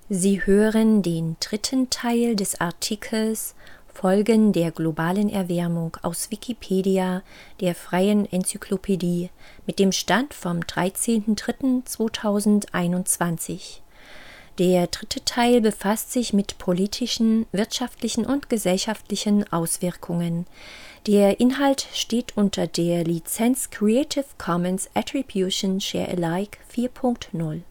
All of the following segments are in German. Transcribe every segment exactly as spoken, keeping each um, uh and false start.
Sie hören den dritten Teil des Artikels Folgen der globalen Erwärmung aus Wikipedia, der freien Enzyklopädie, mit dem Stand vom dreizehnten dritten zweitausendeinundzwanzig. Der dritte Teil befasst sich mit politischen, wirtschaftlichen und gesellschaftlichen Auswirkungen. Der Inhalt steht unter der Lizenz Creative Commons Attribution Share Alike vier Punkt null.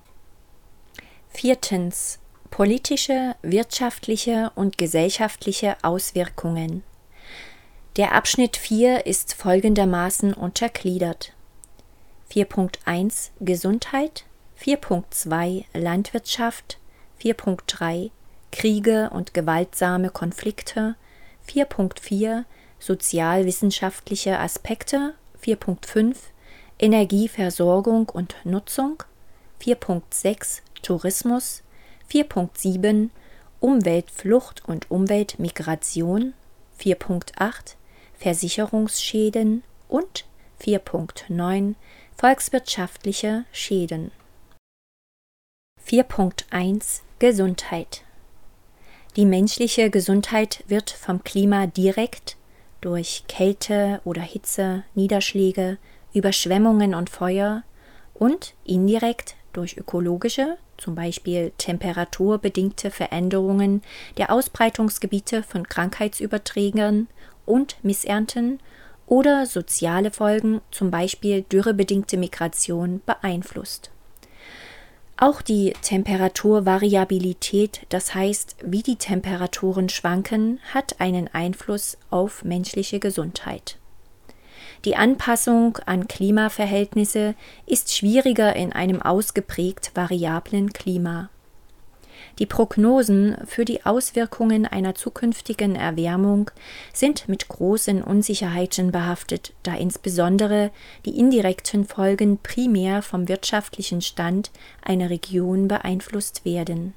Viertens. Politische, wirtschaftliche und gesellschaftliche Auswirkungen. Der Abschnitt vier ist folgendermaßen untergliedert: vier Punkt eins Gesundheit, vier Punkt zwei Landwirtschaft, vier Punkt drei Kriege und gewaltsame Konflikte, vier Punkt vier sozialwissenschaftliche Aspekte, vier Punkt fünf Energieversorgung und Nutzung, vier Punkt sechs Tourismus, vier Punkt sieben Umweltflucht und Umweltmigration, vier Punkt acht Versicherungsschäden und vier Punkt neun volkswirtschaftliche Schäden. vier Punkt eins Gesundheit. Die menschliche Gesundheit wird vom Klima direkt durch Kälte oder Hitze, Niederschläge, Überschwemmungen und Feuer und indirekt durch ökologische, zum Beispiel temperaturbedingte Veränderungen der Ausbreitungsgebiete von Krankheitsüberträgern und Missernten oder soziale Folgen, zum Beispiel dürrebedingte Migration, beeinflusst. Auch die Temperaturvariabilität, das heißt, wie die Temperaturen schwanken, hat einen Einfluss auf menschliche Gesundheit. Die Anpassung an Klimaverhältnisse ist schwieriger in einem ausgeprägt variablen Klima. Die Prognosen für die Auswirkungen einer zukünftigen Erwärmung sind mit großen Unsicherheiten behaftet, da insbesondere die indirekten Folgen primär vom wirtschaftlichen Stand einer Region beeinflusst werden.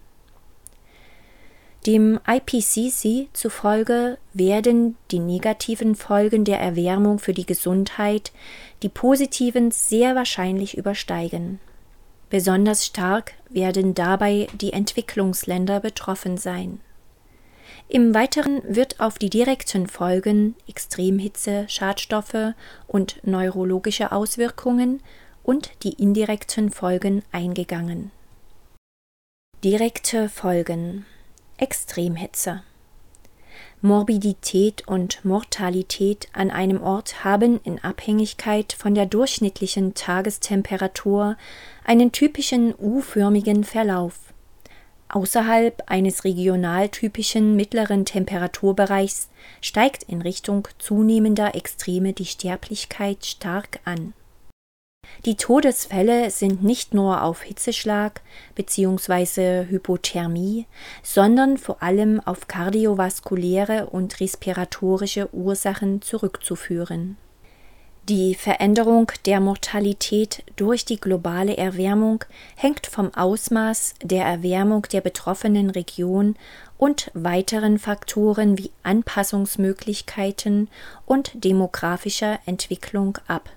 Dem I P C C zufolge werden die negativen Folgen der Erwärmung für die Gesundheit die positiven sehr wahrscheinlich übersteigen. Besonders stark werden dabei die Entwicklungsländer betroffen sein. Im Weiteren wird auf die direkten Folgen, Extremhitze, Schadstoffe und neurologische Auswirkungen und die indirekten Folgen eingegangen. Direkte Folgen: Extremhitze. Morbidität und Mortalität an einem Ort haben in Abhängigkeit von der durchschnittlichen Tagestemperatur einen typischen U-förmigen Verlauf. Außerhalb eines regional typischen mittleren Temperaturbereichs steigt in Richtung zunehmender Extreme die Sterblichkeit stark an. Die Todesfälle sind nicht nur auf Hitzeschlag bzw. Hypothermie, sondern vor allem auf kardiovaskuläre und respiratorische Ursachen zurückzuführen. Die Veränderung der Mortalität durch die globale Erwärmung hängt vom Ausmaß der Erwärmung der betroffenen Region und weiteren Faktoren wie Anpassungsmöglichkeiten und demografischer Entwicklung ab.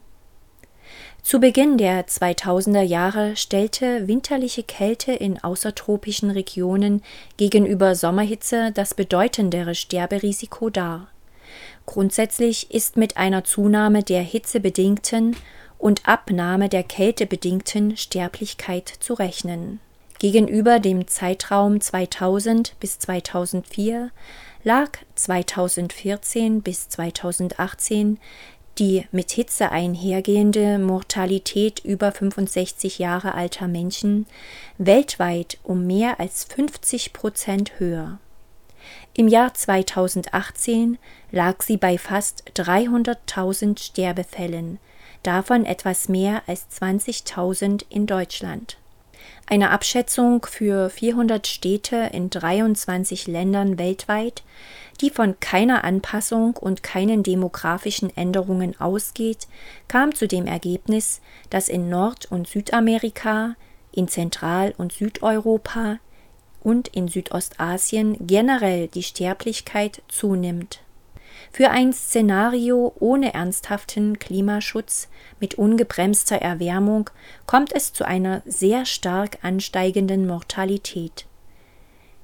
Zu Beginn der zweitausender Jahre stellte winterliche Kälte in außertropischen Regionen gegenüber Sommerhitze das bedeutendere Sterberisiko dar. Grundsätzlich ist mit einer Zunahme der hitzebedingten und Abnahme der kältebedingten Sterblichkeit zu rechnen. Gegenüber dem Zeitraum zweitausend bis zweitausendvier lag zweitausendvierzehn bis zweitausendachtzehn die mit Hitze einhergehende Mortalität über fünfundsechzig Jahre alter Menschen weltweit um mehr als fünfzig Prozent höher. Im Jahr zweitausendachtzehn lag sie bei fast dreihunderttausend Sterbefällen, davon etwas mehr als zwanzigtausend in Deutschland. Eine Abschätzung für vierhundert Städte in dreiundzwanzig Ländern weltweit, die von keiner Anpassung und keinen demografischen Änderungen ausgeht, kam zu dem Ergebnis, dass in Nord- und Südamerika, in Zentral- und Südeuropa und in Südostasien generell die Sterblichkeit zunimmt. Für ein Szenario ohne ernsthaften Klimaschutz mit ungebremster Erwärmung kommt es zu einer sehr stark ansteigenden Mortalität.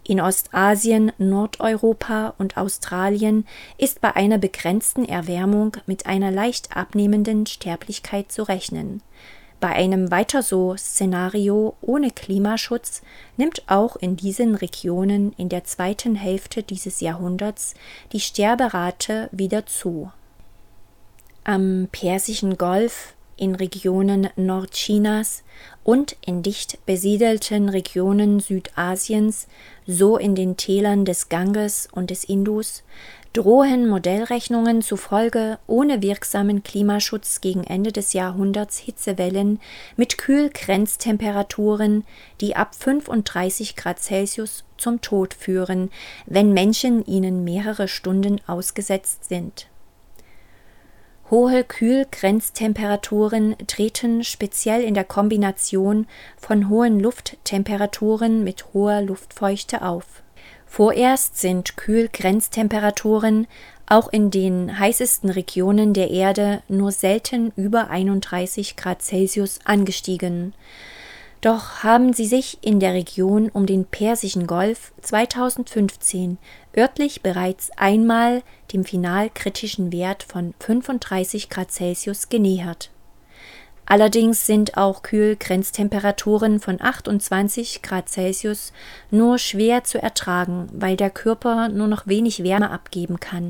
In Ostasien, Nordeuropa und Australien ist bei einer begrenzten Erwärmung mit einer leicht abnehmenden Sterblichkeit zu rechnen. Bei einem Weiter-so-Szenario ohne Klimaschutz nimmt auch in diesen Regionen in der zweiten Hälfte dieses Jahrhunderts die Sterberate wieder zu. Am Persischen Golf, in Regionen Nordchinas und in dicht besiedelten Regionen Südasiens, so in den Tälern des Ganges und des Indus, drohen Modellrechnungen zufolge ohne wirksamen Klimaschutz gegen Ende des Jahrhunderts Hitzewellen mit Kühlgrenztemperaturen, die ab fünfunddreißig Grad Celsius zum Tod führen, wenn Menschen ihnen mehrere Stunden ausgesetzt sind. Hohe Kühlgrenztemperaturen treten speziell in der Kombination von hohen Lufttemperaturen mit hoher Luftfeuchte auf. Vorerst sind Kühlgrenztemperaturen auch in den heißesten Regionen der Erde nur selten über einunddreißig Grad Celsius angestiegen. Doch haben sie sich in der Region um den Persischen Golf zweitausendfünfzehn örtlich bereits einmal dem finalkritischen Wert von fünfunddreißig Grad Celsius genähert. Allerdings sind auch Kühlgrenztemperaturen von achtundzwanzig Grad Celsius nur schwer zu ertragen, weil der Körper nur noch wenig Wärme abgeben kann.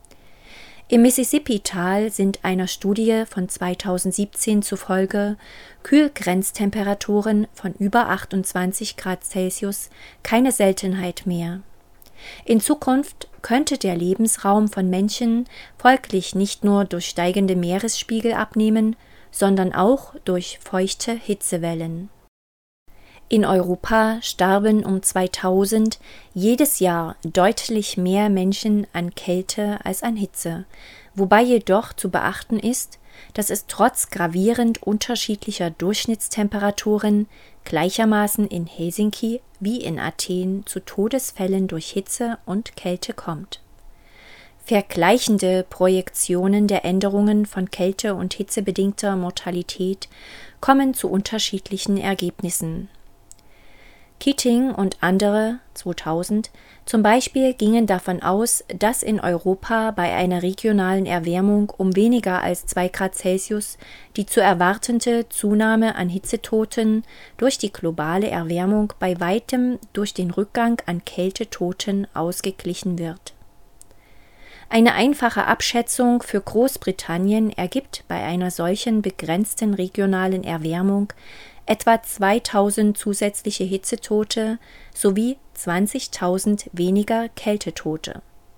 Im Mississippi-Tal sind einer Studie von zweitausendsiebzehn zufolge Kühlgrenztemperaturen von über achtundzwanzig Grad Celsius keine Seltenheit mehr. In Zukunft könnte der Lebensraum von Menschen folglich nicht nur durch steigende Meeresspiegel abnehmen, sondern auch durch feuchte Hitzewellen. In Europa starben um zweitausend jedes Jahr deutlich mehr Menschen an Kälte als an Hitze, wobei jedoch zu beachten ist, dass es trotz gravierend unterschiedlicher Durchschnittstemperaturen gleichermaßen in Helsinki wie in Athen zu Todesfällen durch Hitze und Kälte kommt. Vergleichende Projektionen der Änderungen von kälte- und hitzebedingter Mortalität kommen zu unterschiedlichen Ergebnissen. Keating und andere zweitausend zum Beispiel gingen davon aus, dass in Europa bei einer regionalen Erwärmung um weniger als zwei Grad Celsius die zu erwartende Zunahme an Hitzetoten durch die globale Erwärmung bei weitem durch den Rückgang an Kältetoten ausgeglichen wird. Eine einfache Abschätzung für Großbritannien ergibt bei einer solchen begrenzten regionalen Erwärmung etwa zweitausend zusätzliche Hitzetote sowie zwanzigtausend weniger Kältetote.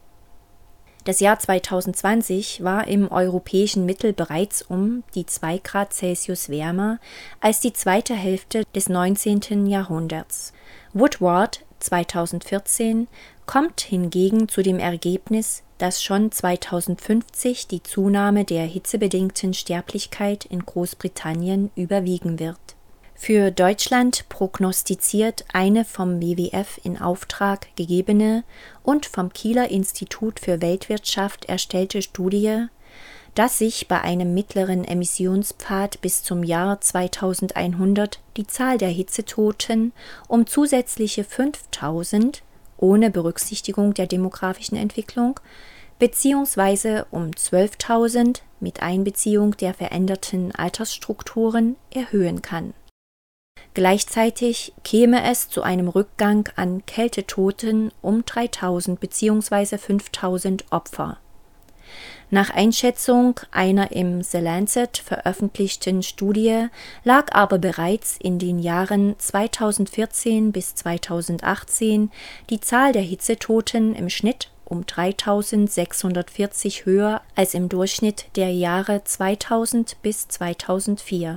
Das Jahr zweitausendzwanzig war im europäischen Mittel bereits um die zwei Grad Celsius wärmer als die zweite Hälfte des neunzehnten Jahrhunderts. Woodward zweitausendvierzehn kommt hingegen zu dem Ergebnis, dass schon zweitausendfünfzig die Zunahme der hitzebedingten Sterblichkeit in Großbritannien überwiegen wird. Für Deutschland prognostiziert eine vom W W F in Auftrag gegebene und vom Kieler Institut für Weltwirtschaft erstellte Studie, dass sich bei einem mittleren Emissionspfad bis zum Jahr zweitausendeinhundert die Zahl der Hitzetoten um zusätzliche fünftausend ohne Berücksichtigung der demografischen Entwicklung beziehungsweise um zwölftausend mit Einbeziehung der veränderten Altersstrukturen erhöhen kann. Gleichzeitig käme es zu einem Rückgang an Kältetoten um dreitausend bzw. fünftausend Opfer. Nach Einschätzung einer im The Lancet veröffentlichten Studie lag aber bereits in den Jahren zweitausendvierzehn bis zweitausendachtzehn die Zahl der Hitzetoten im Schnitt um dreitausendsechshundertvierzig höher als im Durchschnitt der Jahre zweitausend bis zweitausendvier.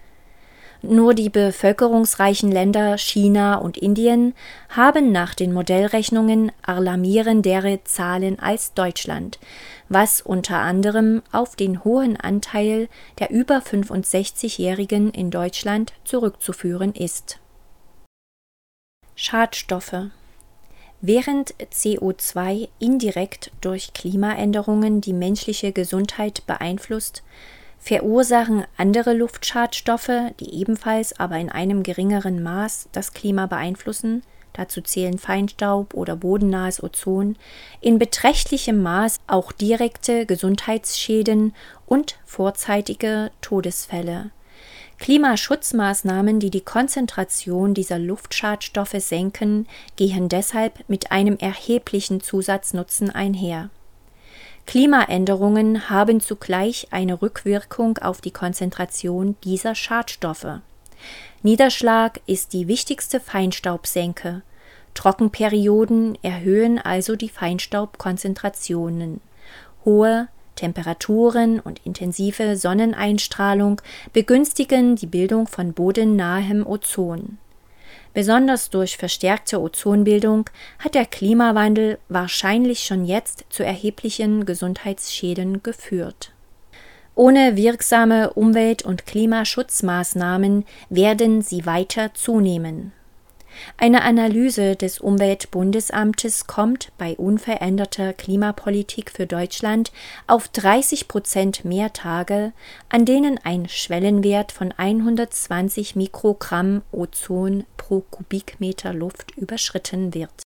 Nur die bevölkerungsreichen Länder China und Indien haben nach den Modellrechnungen alarmierendere Zahlen als Deutschland, was unter anderem auf den hohen Anteil der über fünfundsechzigjährigen in Deutschland zurückzuführen ist. Schadstoffe. Während C O zwei indirekt durch Klimaänderungen die menschliche Gesundheit beeinflusst, verursachen andere Luftschadstoffe, die ebenfalls aber in einem geringeren Maß das Klima beeinflussen, dazu zählen Feinstaub oder bodennahes Ozon, in beträchtlichem Maß auch direkte Gesundheitsschäden und vorzeitige Todesfälle. Klimaschutzmaßnahmen, die die Konzentration dieser Luftschadstoffe senken, gehen deshalb mit einem erheblichen Zusatznutzen einher. Klimaänderungen haben zugleich eine Rückwirkung auf die Konzentration dieser Schadstoffe. Niederschlag ist die wichtigste Feinstaubsenke. Trockenperioden erhöhen also die Feinstaubkonzentrationen. Hohe Temperaturen und intensive Sonneneinstrahlung begünstigen die Bildung von bodennahem Ozon. Besonders durch verstärkte Ozonbildung hat der Klimawandel wahrscheinlich schon jetzt zu erheblichen Gesundheitsschäden geführt. Ohne wirksame Umwelt- und Klimaschutzmaßnahmen werden sie weiter zunehmen. Eine Analyse des Umweltbundesamtes kommt bei unveränderter Klimapolitik für Deutschland auf dreißig Prozent mehr Tage, an denen ein Schwellenwert von hundertzwanzig Mikrogramm Ozon pro Kubikmeter Luft überschritten wird.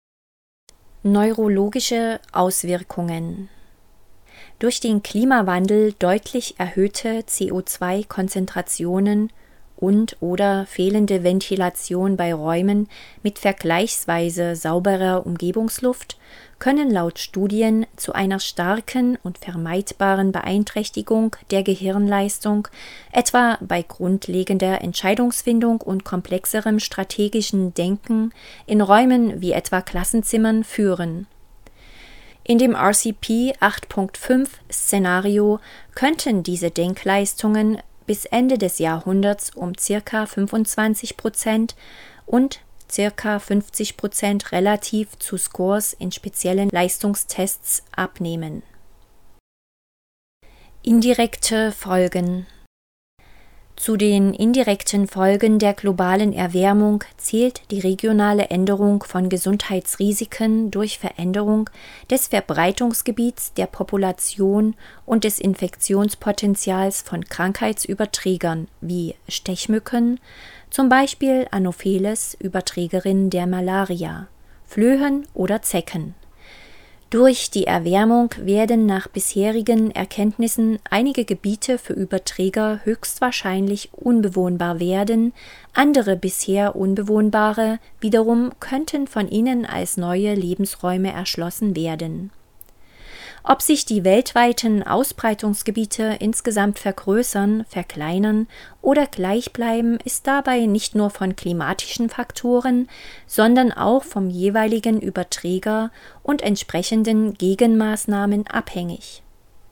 Neurologische Auswirkungen. Durch den Klimawandel deutlich erhöhte C O zwei Konzentrationen und oder fehlende Ventilation bei Räumen mit vergleichsweise sauberer Umgebungsluft können laut Studien zu einer starken und vermeidbaren Beeinträchtigung der Gehirnleistung, etwa bei grundlegender Entscheidungsfindung und komplexerem strategischen Denken in Räumen wie etwa Klassenzimmern führen. In dem R C P acht Punkt fünf Szenario könnten diese Denkleistungen bis Ende des Jahrhunderts um ca. fünfundzwanzig Prozent und ca. fünfzig Prozent relativ zu Scores in speziellen Leistungstests abnehmen. Indirekte Folgen. Zu den indirekten Folgen der globalen Erwärmung zählt die regionale Änderung von Gesundheitsrisiken durch Veränderung des Verbreitungsgebiets der Population und des Infektionspotenzials von Krankheitsüberträgern wie Stechmücken, zum Beispiel Anopheles, Überträgerin der Malaria, Flöhen oder Zecken. Durch die Erwärmung werden nach bisherigen Erkenntnissen einige Gebiete für Überträger höchstwahrscheinlich unbewohnbar werden, andere bisher unbewohnbare wiederum könnten von ihnen als neue Lebensräume erschlossen werden. Ob sich die weltweiten Ausbreitungsgebiete insgesamt vergrößern, verkleinern oder gleich bleiben, ist dabei nicht nur von klimatischen Faktoren, sondern auch vom jeweiligen Überträger und entsprechenden Gegenmaßnahmen abhängig.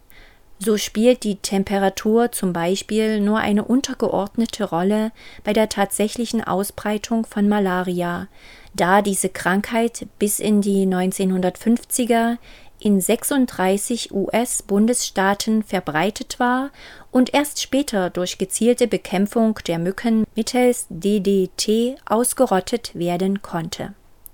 So spielt die Temperatur zum Beispiel nur eine untergeordnete Rolle bei der tatsächlichen Ausbreitung von Malaria, da diese Krankheit bis in die neunzehnhundertfünfziger in sechsunddreißig U S-Bundesstaaten verbreitet war und erst später durch gezielte Bekämpfung der Mücken mittels D D T ausgerottet werden konnte.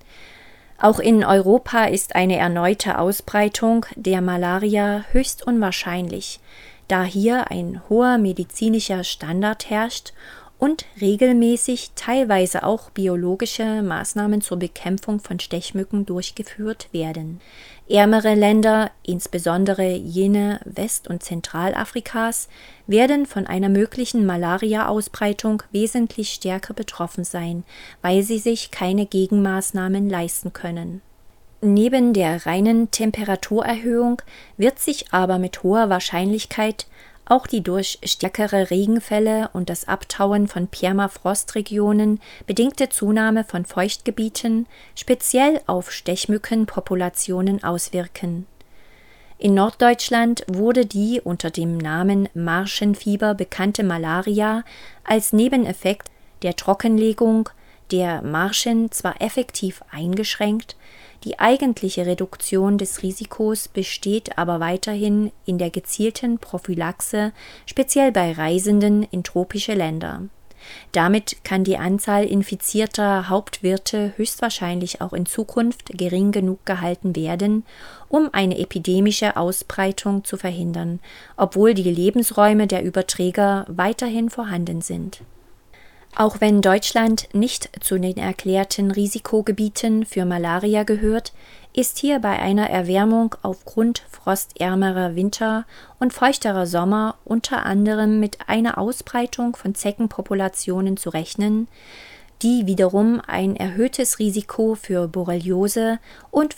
Auch in Europa ist eine erneute Ausbreitung der Malaria höchst unwahrscheinlich, da hier ein hoher medizinischer Standard herrscht und regelmäßig teilweise auch biologische Maßnahmen zur Bekämpfung von Stechmücken durchgeführt werden. Ärmere Länder, insbesondere jene West- und Zentralafrikas, werden von einer möglichen Malaria-Ausbreitung wesentlich stärker betroffen sein, weil sie sich keine Gegenmaßnahmen leisten können. Neben der reinen Temperaturerhöhung wird sich aber mit hoher Wahrscheinlichkeit auch die durch stärkere Regenfälle und das Abtauen von Permafrostregionen bedingte Zunahme von Feuchtgebieten speziell auf Stechmückenpopulationen auswirken. In Norddeutschland wurde die unter dem Namen Marschenfieber bekannte Malaria als Nebeneffekt der Trockenlegung der Marschen zwar effektiv eingeschränkt, die eigentliche Reduktion des Risikos besteht aber weiterhin in der gezielten Prophylaxe, speziell bei Reisenden in tropische Länder. Damit kann die Anzahl infizierter Hauptwirte höchstwahrscheinlich auch in Zukunft gering genug gehalten werden, um eine epidemische Ausbreitung zu verhindern, obwohl die Lebensräume der Überträger weiterhin vorhanden sind. Auch wenn Deutschland nicht zu den erklärten Risikogebieten für Malaria gehört, ist hier bei einer Erwärmung aufgrund frostärmerer Winter und feuchterer Sommer unter anderem mit einer Ausbreitung von Zeckenpopulationen zu rechnen, die wiederum ein erhöhtes Risiko für Borreliose und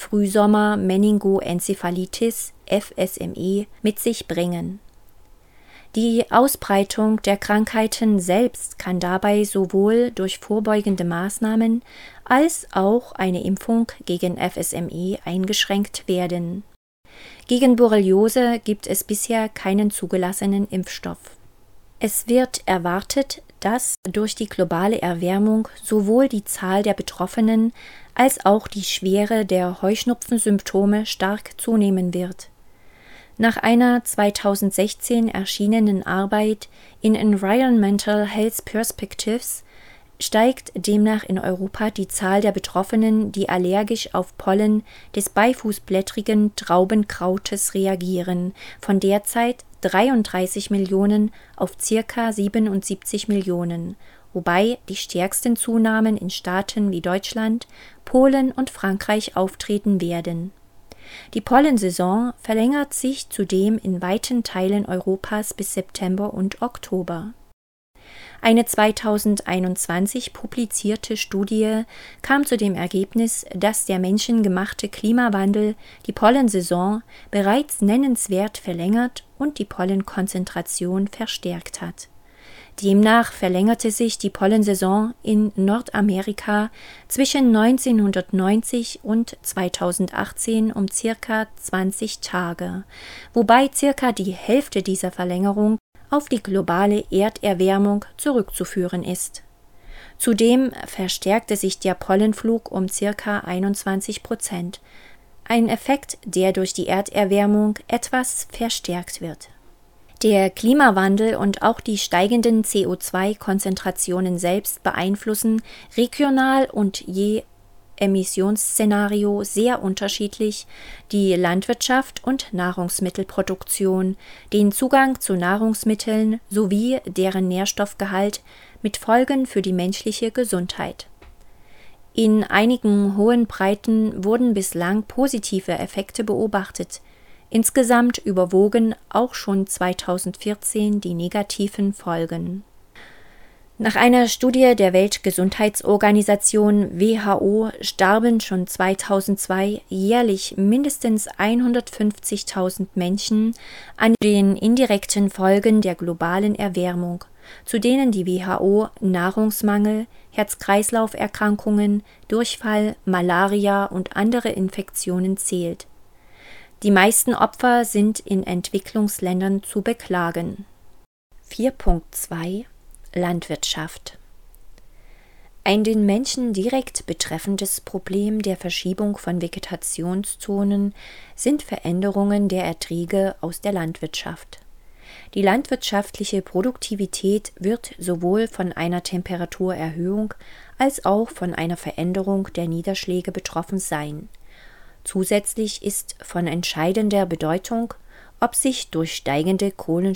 Frühsommer-Meningoenzephalitis F S M E mit sich bringen. Die Ausbreitung der Krankheiten selbst kann dabei sowohl durch vorbeugende Maßnahmen als auch eine Impfung gegen F S M E eingeschränkt werden. Gegen Borreliose gibt es bisher keinen zugelassenen Impfstoff. Es wird erwartet, dass durch die globale Erwärmung sowohl die Zahl der Betroffenen als auch die Schwere der Heuschnupfensymptome stark zunehmen wird. Nach einer zweitausendsechzehn erschienenen Arbeit in Environmental Health Perspectives steigt demnach in Europa die Zahl der Betroffenen, die allergisch auf Pollen des beifußblättrigen Traubenkrautes reagieren, von derzeit dreiunddreißig Millionen auf ca. siebenundsiebzig Millionen, wobei die stärksten Zunahmen in Staaten wie Deutschland, Polen und Frankreich auftreten werden. Die Pollensaison verlängert sich zudem in weiten Teilen Europas bis September und Oktober. Eine zweitausendeinundzwanzig publizierte Studie kam zu dem Ergebnis, dass der menschengemachte Klimawandel die Pollensaison bereits nennenswert verlängert und die Pollenkonzentration verstärkt hat. Demnach verlängerte sich die Pollensaison in Nordamerika zwischen neunzehnhundertneunzig und zweitausendachtzehn um circa zwanzig Tage, wobei circa die Hälfte dieser Verlängerung auf die globale Erderwärmung zurückzuführen ist. Zudem verstärkte sich der Pollenflug um circa einundzwanzig Prozent, ein Effekt, der durch die Erderwärmung etwas verstärkt wird. Der Klimawandel und auch die steigenden C O zwei Konzentrationen selbst beeinflussen regional und je Emissionsszenario sehr unterschiedlich die Landwirtschaft und Nahrungsmittelproduktion, den Zugang zu Nahrungsmitteln sowie deren Nährstoffgehalt mit Folgen für die menschliche Gesundheit. In einigen hohen Breiten wurden bislang positive Effekte beobachtet. Insgesamt überwogen auch schon zweitausendvierzehn die negativen Folgen. Nach einer Studie der Weltgesundheitsorganisation W H O starben schon zweitausendzwei jährlich mindestens hundertfünfzigtausend Menschen an den indirekten Folgen der globalen Erwärmung, zu denen die W H O Nahrungsmangel, Herz-Kreislauf-Erkrankungen, Durchfall, Malaria und andere Infektionen zählt. Die meisten Opfer sind in Entwicklungsländern zu beklagen. vier Punkt zwei Landwirtschaft. Ein den Menschen direkt betreffendes Problem der Verschiebung von Vegetationszonen sind Veränderungen der Erträge aus der Landwirtschaft. Die landwirtschaftliche Produktivität wird sowohl von einer Temperaturerhöhung als auch von einer Veränderung der Niederschläge betroffen sein. Zusätzlich ist von entscheidender Bedeutung, ob sich durch steigende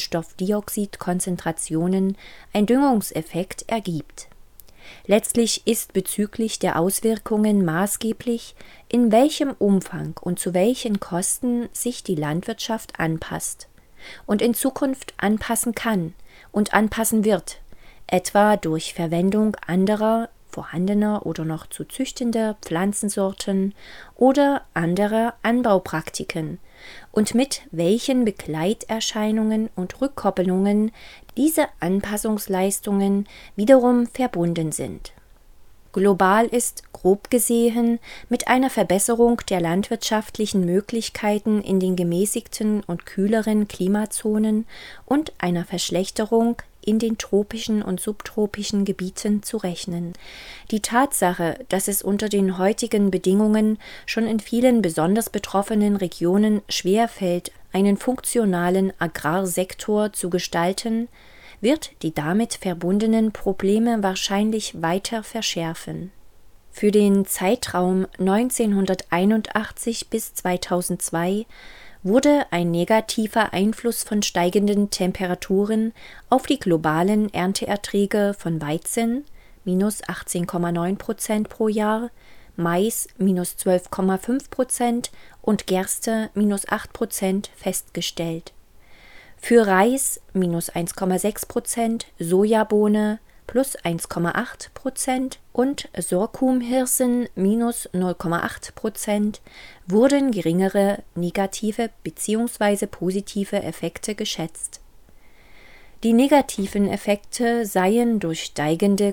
Kohlenstoffdioxidkonzentrationen ein Düngungseffekt ergibt. Letztlich ist bezüglich der Auswirkungen maßgeblich, in welchem Umfang und zu welchen Kosten sich die Landwirtschaft anpasst und in Zukunft anpassen kann und anpassen wird, etwa durch Verwendung anderer vorhandener oder noch zu züchtender Pflanzensorten oder anderer Anbaupraktiken und mit welchen Begleiterscheinungen und Rückkoppelungen diese Anpassungsleistungen wiederum verbunden sind. Global ist, grob gesehen, mit einer Verbesserung der landwirtschaftlichen Möglichkeiten in den gemäßigten und kühleren Klimazonen und einer Verschlechterung in den tropischen und subtropischen Gebieten zu rechnen. Die Tatsache, dass es unter den heutigen Bedingungen schon in vielen besonders betroffenen Regionen schwerfällt, einen funktionalen Agrarsektor zu gestalten, wird die damit verbundenen Probleme wahrscheinlich weiter verschärfen. Für den Zeitraum neunzehnhunderteinundachtzig bis zweitausendzwei wurde ein negativer Einfluss von steigenden Temperaturen auf die globalen Ernteerträge von Weizen, minus achtzehn Komma neun Prozent pro Jahr, Mais minus zwölf Komma fünf Prozent und Gerste minus acht Prozent festgestellt. Für Reis minus eins Komma sechs Prozent, Sojabohne plus eins Komma acht Prozent und Sorghumhirsen minus null Komma acht Prozent wurden geringere negative bzw. positive Effekte geschätzt. Die negativen Effekte seien durch steigende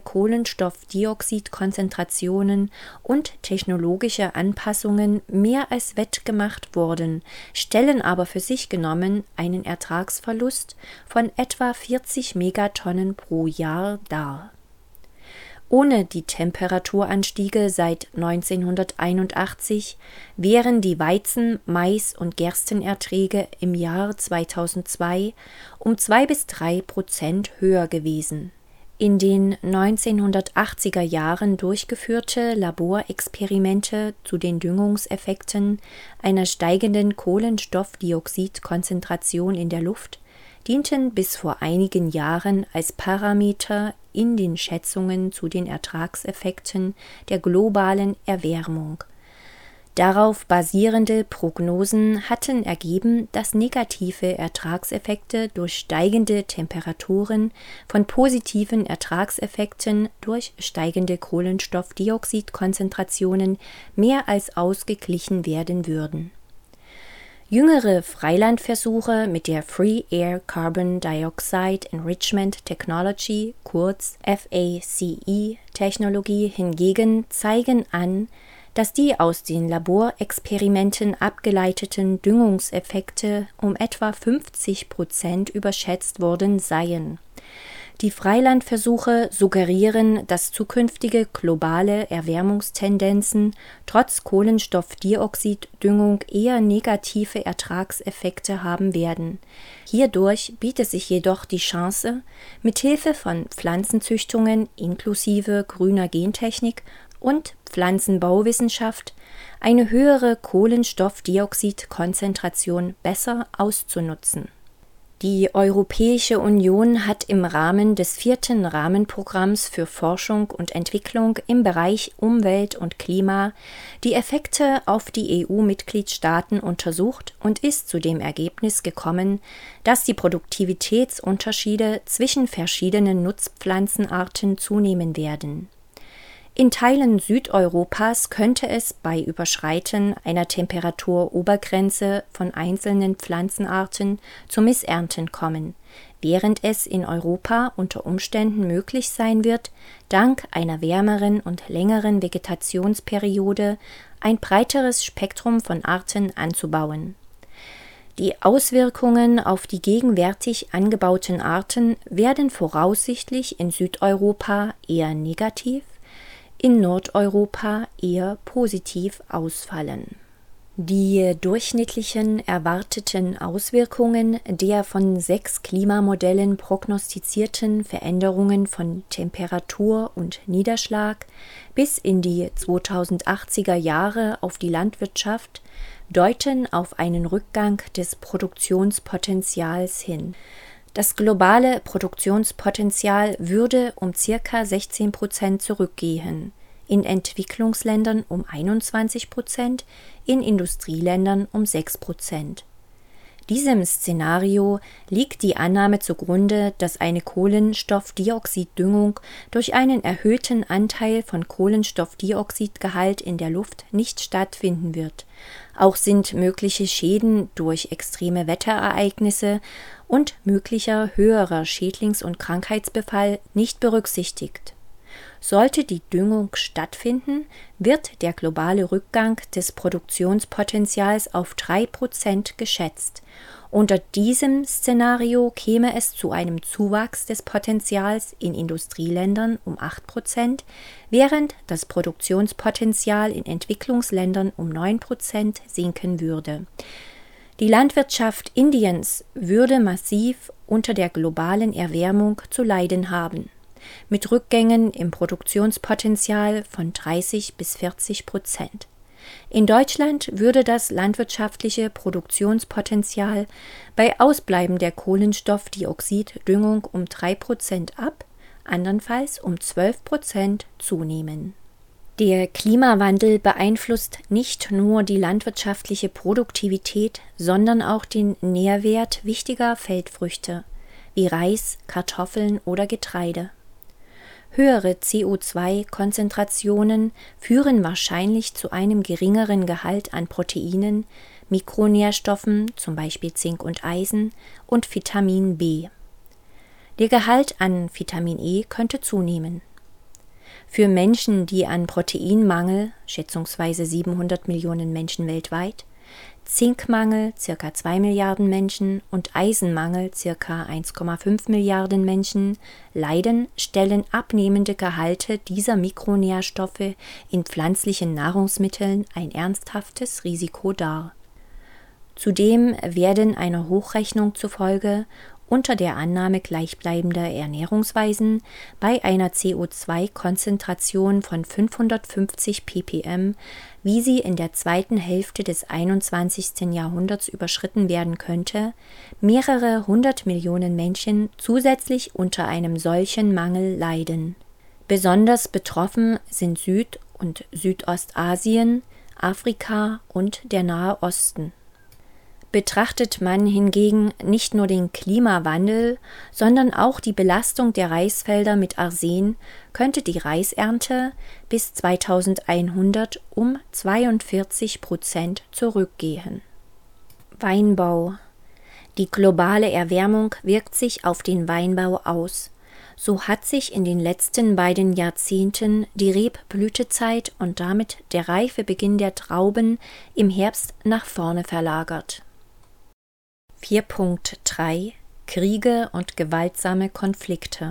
Kohlenstoffdioxidkonzentrationen und technologische Anpassungen mehr als wettgemacht worden, stellen aber für sich genommen einen Ertragsverlust von etwa vierzig Megatonnen pro Jahr dar. Ohne die Temperaturanstiege seit neunzehnhunderteinundachtzig wären die Weizen-, Mais- und Gerstenerträge im Jahr zweitausendzwei um zwei bis drei Prozent höher gewesen. In den neunzehnhundertachtziger Jahren durchgeführte Laborexperimente zu den Düngungseffekten einer steigenden Kohlenstoffdioxidkonzentration in der Luft dienten bis vor einigen Jahren als Parameter in den Schätzungen zu den Ertragseffekten der globalen Erwärmung. Darauf basierende Prognosen hatten ergeben, dass negative Ertragseffekte durch steigende Temperaturen von positiven Ertragseffekten durch steigende Kohlenstoffdioxidkonzentrationen mehr als ausgeglichen werden würden. Jüngere Freilandversuche mit der Free Air Carbon Dioxide Enrichment Technology, kurz F A C E-Technologie hingegen zeigen an, dass die aus den Laborexperimenten abgeleiteten Düngungseffekte um etwa fünfzig Prozent überschätzt worden seien. Die Freilandversuche suggerieren, dass zukünftige globale Erwärmungstendenzen trotz Kohlenstoffdioxiddüngung eher negative Ertragseffekte haben werden. Hierdurch bietet sich jedoch die Chance, mithilfe von Pflanzenzüchtungen inklusive grüner Gentechnik und Pflanzenbauwissenschaft eine höhere Kohlenstoffdioxidkonzentration besser auszunutzen. Die Europäische Union hat im Rahmen des vierten Rahmenprogramms für Forschung und Entwicklung im Bereich Umwelt und Klima die Effekte auf die E U-Mitgliedstaaten untersucht und ist zu dem Ergebnis gekommen, dass die Produktivitätsunterschiede zwischen verschiedenen Nutzpflanzenarten zunehmen werden. In Teilen Südeuropas könnte es bei Überschreiten einer Temperaturobergrenze von einzelnen Pflanzenarten zu Missernten kommen, während es in Europa unter Umständen möglich sein wird, dank einer wärmeren und längeren Vegetationsperiode ein breiteres Spektrum von Arten anzubauen. Die Auswirkungen auf die gegenwärtig angebauten Arten werden voraussichtlich in Südeuropa eher negativ, in Nordeuropa eher positiv ausfallen. Die durchschnittlichen erwarteten Auswirkungen der von sechs Klimamodellen prognostizierten Veränderungen von Temperatur und Niederschlag bis in die zweitausendachtziger Jahre auf die Landwirtschaft deuten auf einen Rückgang des Produktionspotenzials hin. Das globale Produktionspotenzial würde um ca. sechzehn Prozent zurückgehen, in Entwicklungsländern um einundzwanzig Prozent, in Industrieländern um sechs Prozent. Diesem Szenario liegt die Annahme zugrunde, dass eine Kohlenstoffdioxiddüngung durch einen erhöhten Anteil von Kohlenstoffdioxidgehalt in der Luft nicht stattfinden wird. Auch sind mögliche Schäden durch extreme Wetterereignisse und möglicher höherer Schädlings- und Krankheitsbefall nicht berücksichtigt. Sollte die Düngung stattfinden, wird der globale Rückgang des Produktionspotenzials auf drei Prozent geschätzt. Unter diesem Szenario käme es zu einem Zuwachs des Potentials in Industrieländern um acht Prozent, während das Produktionspotenzial in Entwicklungsländern um neun Prozent sinken würde. Die Landwirtschaft Indiens würde massiv unter der globalen Erwärmung zu leiden haben, mit Rückgängen im Produktionspotenzial von dreißig bis vierzig Prozent. In Deutschland würde das landwirtschaftliche Produktionspotenzial bei Ausbleiben der Kohlenstoffdioxiddüngung um drei Prozent ab, andernfalls um zwölf Prozent zunehmen. Der Klimawandel beeinflusst nicht nur die landwirtschaftliche Produktivität, sondern auch den Nährwert wichtiger Feldfrüchte wie Reis, Kartoffeln oder Getreide. Höhere C O zwei Konzentrationen führen wahrscheinlich zu einem geringeren Gehalt an Proteinen, Mikronährstoffen, zum Beispiel Zink und Eisen, und Vitamin B. Der Gehalt an Vitamin E könnte zunehmen. Für Menschen, die an Proteinmangel, schätzungsweise siebenhundert Millionen Menschen weltweit, Zinkmangel, ca. zwei Milliarden Menschen, und Eisenmangel, ca. eins Komma fünf Milliarden Menschen, leiden, stellen abnehmende Gehalte dieser Mikronährstoffe in pflanzlichen Nahrungsmitteln ein ernsthaftes Risiko dar. Zudem werden einer Hochrechnung zufolge unter der Annahme gleichbleibender Ernährungsweisen bei einer C O zwei Konzentration von fünfhundertfünfzig ppm, wie sie in der zweiten Hälfte des einundzwanzigsten Jahrhunderts überschritten werden könnte, mehrere hundert Millionen Menschen zusätzlich unter einem solchen Mangel leiden. Besonders betroffen sind Süd- und Südostasien, Afrika und der Nahe Osten. Betrachtet man hingegen nicht nur den Klimawandel, sondern auch die Belastung der Reisfelder mit Arsen, könnte die Reisernte bis zweitausendeinhundert um zweiundvierzig Prozent zurückgehen. Weinbau. Die globale Erwärmung wirkt sich auf den Weinbau aus. So hat sich in den letzten beiden Jahrzehnten die Rebblütezeit und damit der Reifebeginn der Trauben im Herbst nach vorne verlagert. vier Punkt drei Kriege und gewaltsame Konflikte.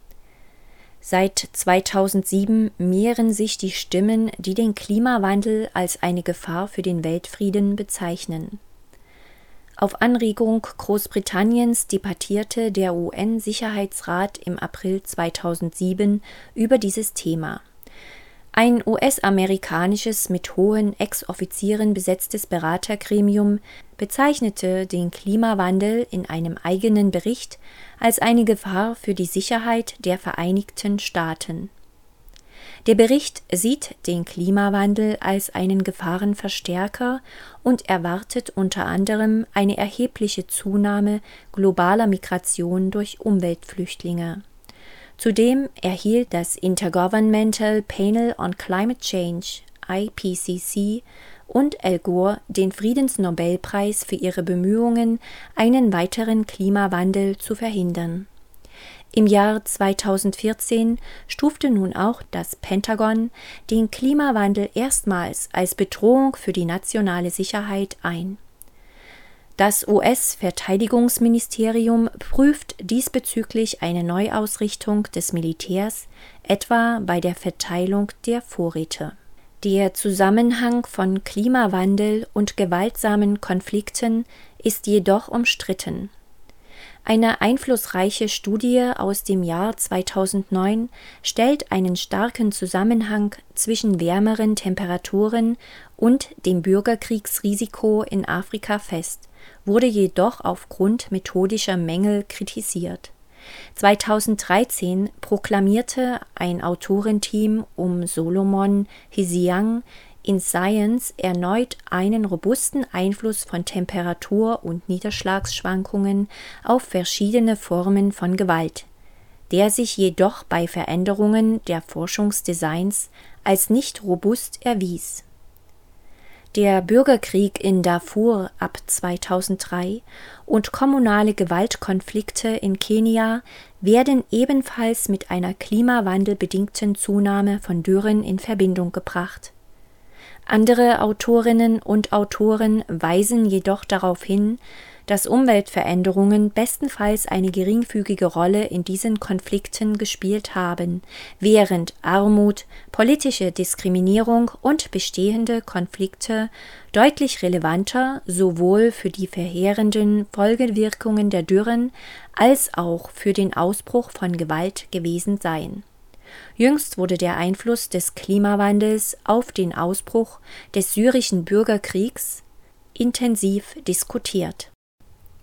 Seit zweitausendsieben mehren sich die Stimmen, die den Klimawandel als eine Gefahr für den Weltfrieden bezeichnen. Auf Anregung Großbritanniens debattierte der U N-Sicherheitsrat im April zweitausendsieben über dieses Thema. Ein U S-amerikanisches, mit hohen Ex-Offizieren besetztes Beratergremium bezeichnete den Klimawandel in einem eigenen Bericht als eine Gefahr für die Sicherheit der Vereinigten Staaten. Der Bericht sieht den Klimawandel als einen Gefahrenverstärker und erwartet unter anderem eine erhebliche Zunahme globaler Migration durch Umweltflüchtlinge. Zudem erhielt das Intergovernmental Panel on Climate Change, I P C C, und Al Gore den Friedensnobelpreis für ihre Bemühungen, einen weiteren Klimawandel zu verhindern. Im Jahr zweitausendvierzehn stufte nun auch das Pentagon den Klimawandel erstmals als Bedrohung für die nationale Sicherheit ein. Das U S-Verteidigungsministerium prüft diesbezüglich eine Neuausrichtung des Militärs, etwa bei der Verteilung der Vorräte. Der Zusammenhang von Klimawandel und gewaltsamen Konflikten ist jedoch umstritten. Eine einflussreiche Studie aus dem Jahr zweitausendneun stellt einen starken Zusammenhang zwischen wärmeren Temperaturen und dem Bürgerkriegsrisiko in Afrika fest, wurde jedoch aufgrund methodischer Mängel kritisiert. zweitausenddreizehn proklamierte ein Autorenteam um Solomon Hsiang in Science erneut einen robusten Einfluss von Temperatur- und Niederschlagsschwankungen auf verschiedene Formen von Gewalt, der sich jedoch bei Veränderungen der Forschungsdesigns als nicht robust erwies. Der Bürgerkrieg in Darfur ab zweitausenddrei und kommunale Gewaltkonflikte in Kenia werden ebenfalls mit einer klimawandelbedingten Zunahme von Dürren in Verbindung gebracht. Andere Autorinnen und Autoren weisen jedoch darauf hin, dass Umweltveränderungen bestenfalls eine geringfügige Rolle in diesen Konflikten gespielt haben, während Armut, politische Diskriminierung und bestehende Konflikte deutlich relevanter sowohl für die verheerenden Folgewirkungen der Dürren als auch für den Ausbruch von Gewalt gewesen seien. Jüngst wurde der Einfluss des Klimawandels auf den Ausbruch des syrischen Bürgerkriegs intensiv diskutiert.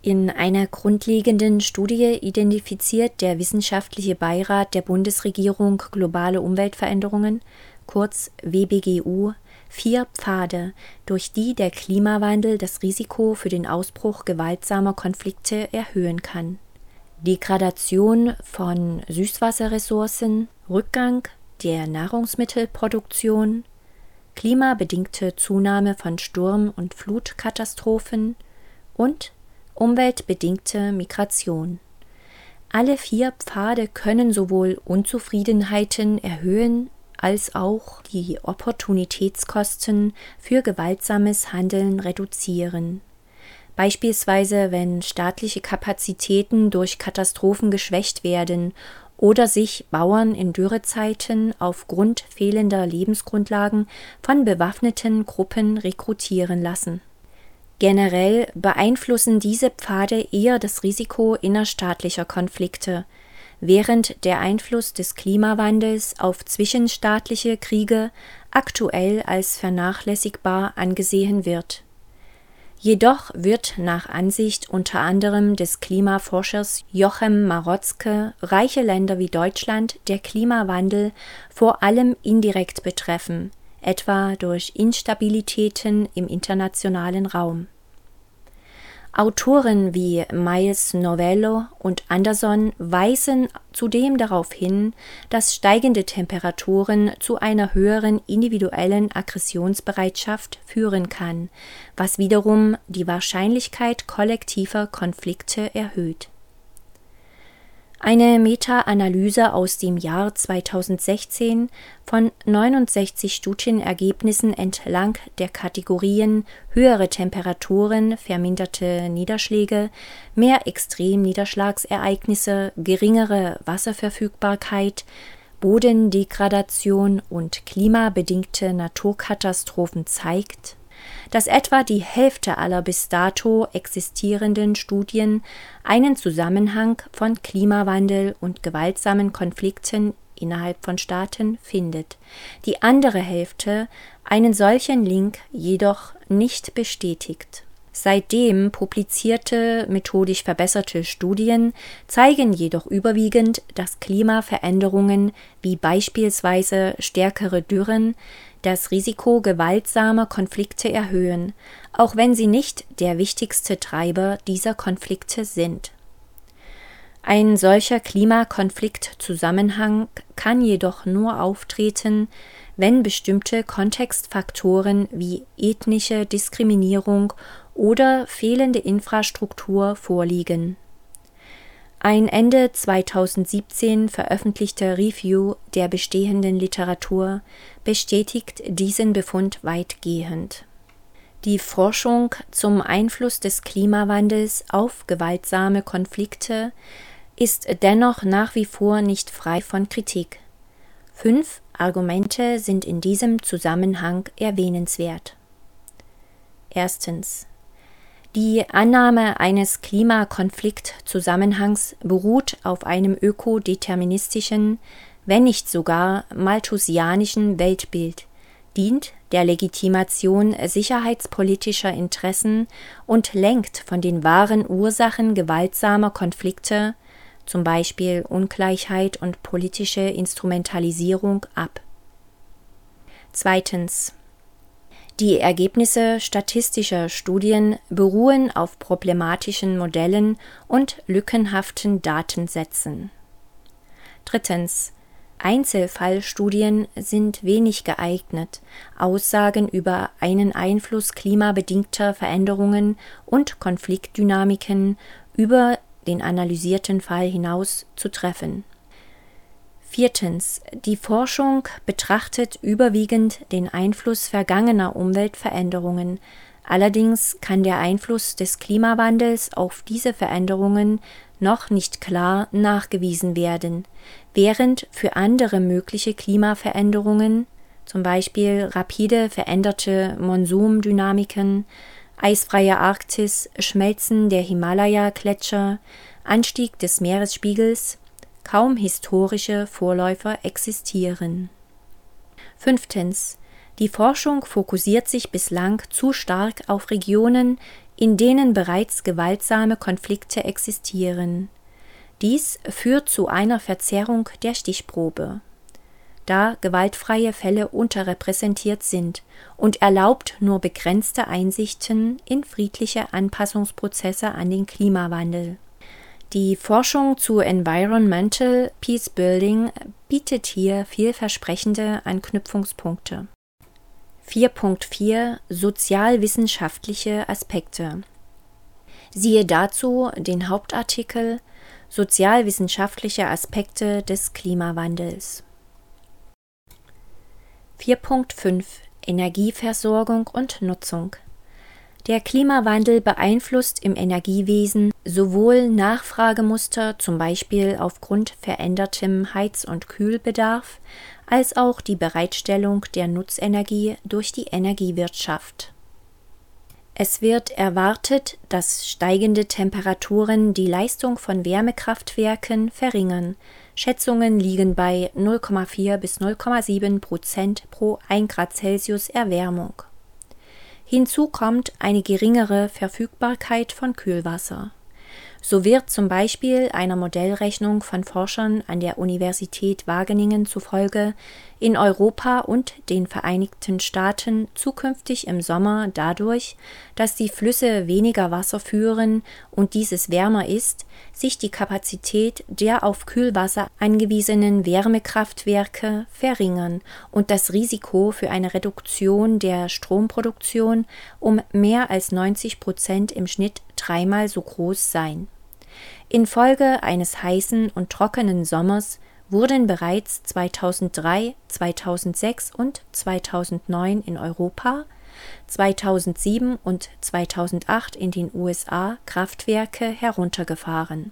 In einer grundlegenden Studie identifiziert der Wissenschaftliche Beirat der Bundesregierung Globale Umweltveränderungen, kurz W B G U, vier Pfade, durch die der Klimawandel das Risiko für den Ausbruch gewaltsamer Konflikte erhöhen kann. Degradation von Süßwasserressourcen, Rückgang der Nahrungsmittelproduktion, klimabedingte Zunahme von Sturm- und Flutkatastrophen und umweltbedingte Migration. Alle vier Pfade können sowohl Unzufriedenheiten erhöhen, als auch die Opportunitätskosten für gewaltsames Handeln reduzieren. Beispielsweise, wenn staatliche Kapazitäten durch Katastrophen geschwächt werden oder sich Bauern in Dürrezeiten aufgrund fehlender Lebensgrundlagen von bewaffneten Gruppen rekrutieren lassen. Generell beeinflussen diese Pfade eher das Risiko innerstaatlicher Konflikte, während der Einfluss des Klimawandels auf zwischenstaatliche Kriege aktuell als vernachlässigbar angesehen wird. Jedoch wird nach Ansicht unter anderem des Klimaforschers Jochem Marotzke reiche Länder wie Deutschland der Klimawandel vor allem indirekt betreffen, etwa durch Instabilitäten im internationalen Raum. Autoren wie Miles Novello und Anderson weisen zudem darauf hin, dass steigende Temperaturen zu einer höheren individuellen Aggressionsbereitschaft führen kann, was wiederum die Wahrscheinlichkeit kollektiver Konflikte erhöht. Eine Meta-Analyse aus dem Jahr zweitausendsechzehn von neunundsechzig Studienergebnissen entlang der Kategorien höhere Temperaturen, verminderte Niederschläge, mehr Extremniederschlagsereignisse, geringere Wasserverfügbarkeit, Bodendegradation und klimabedingte Naturkatastrophen zeigt, dass etwa die Hälfte aller bis dato existierenden Studien einen Zusammenhang von Klimawandel und gewaltsamen Konflikten innerhalb von Staaten findet, die andere Hälfte einen solchen Link jedoch nicht bestätigt. Seitdem publizierte, methodisch verbesserte Studien zeigen jedoch überwiegend, dass Klimaveränderungen wie beispielsweise stärkere Dürren das Risiko gewaltsamer Konflikte erhöhen, auch wenn sie nicht der wichtigste Treiber dieser Konflikte sind. Ein solcher Klimakonfliktzusammenhang kann jedoch nur auftreten, wenn bestimmte Kontextfaktoren wie ethnische Diskriminierung oder fehlende Infrastruktur vorliegen. Ein Ende zweitausendsiebzehn veröffentlichter Review der bestehenden Literatur bestätigt diesen Befund weitgehend. Die Forschung zum Einfluss des Klimawandels auf gewaltsame Konflikte ist dennoch nach wie vor nicht frei von Kritik. Fünf Argumente sind in diesem Zusammenhang erwähnenswert. Erstens. Die Annahme eines Klimakonfliktzusammenhangs beruht auf einem ökodeterministischen, wenn nicht sogar malthusianischen Weltbild, dient der Legitimation sicherheitspolitischer Interessen und lenkt von den wahren Ursachen gewaltsamer Konflikte, zum Beispiel Ungleichheit und politische Instrumentalisierung, ab. Zweitens. Die Ergebnisse statistischer Studien beruhen auf problematischen Modellen und lückenhaften Datensätzen. Drittens. Einzelfallstudien sind wenig geeignet, Aussagen über einen Einfluss klimabedingter Veränderungen und Konfliktdynamiken über den analysierten Fall hinaus zu treffen. Viertens. Die Forschung betrachtet überwiegend den Einfluss vergangener Umweltveränderungen. Allerdings kann der Einfluss des Klimawandels auf diese Veränderungen noch nicht klar nachgewiesen werden, während für andere mögliche Klimaveränderungen, zum Beispiel rapide veränderte Monsumdynamiken, eisfreie Arktis, Schmelzen der Himalaya-Gletscher, Anstieg des Meeresspiegels, kaum historische Vorläufer existieren. Fünftens. Die Forschung fokussiert sich bislang zu stark auf Regionen, in denen bereits gewaltsame Konflikte existieren. Dies führt zu einer Verzerrung der Stichprobe, da gewaltfreie Fälle unterrepräsentiert sind und erlaubt nur begrenzte Einsichten in friedliche Anpassungsprozesse an den Klimawandel. Die Forschung zu Environmental Peacebuilding bietet hier vielversprechende Anknüpfungspunkte. vier Punkt vier Sozialwissenschaftliche Aspekte. Siehe dazu den Hauptartikel Sozialwissenschaftliche Aspekte des Klimawandels. vier Punkt fünf Energieversorgung und Nutzung. Der Klimawandel beeinflusst im Energiewesen sowohl Nachfragemuster, zum Beispiel aufgrund verändertem Heiz- und Kühlbedarf, als auch die Bereitstellung der Nutzenergie durch die Energiewirtschaft. Es wird erwartet, dass steigende Temperaturen die Leistung von Wärmekraftwerken verringern. Schätzungen liegen bei null Komma vier bis null Komma sieben Prozent pro ein Grad Celsius Erwärmung. Hinzu kommt eine geringere Verfügbarkeit von Kühlwasser. So wird zum Beispiel einer Modellrechnung von Forschern an der Universität Wageningen zufolge in Europa und den Vereinigten Staaten zukünftig im Sommer dadurch, dass die Flüsse weniger Wasser führen und dieses wärmer ist, sich die Kapazität der auf Kühlwasser angewiesenen Wärmekraftwerke verringern und das Risiko für eine Reduktion der Stromproduktion um mehr als neunzig Prozent im Schnitt dreimal so groß sein. Infolge eines heißen und trockenen Sommers wurden bereits zweitausenddrei, zweitausendsechs und zweitausendneun in Europa, zweitausendsieben und zweitausendacht in den U S A Kraftwerke heruntergefahren.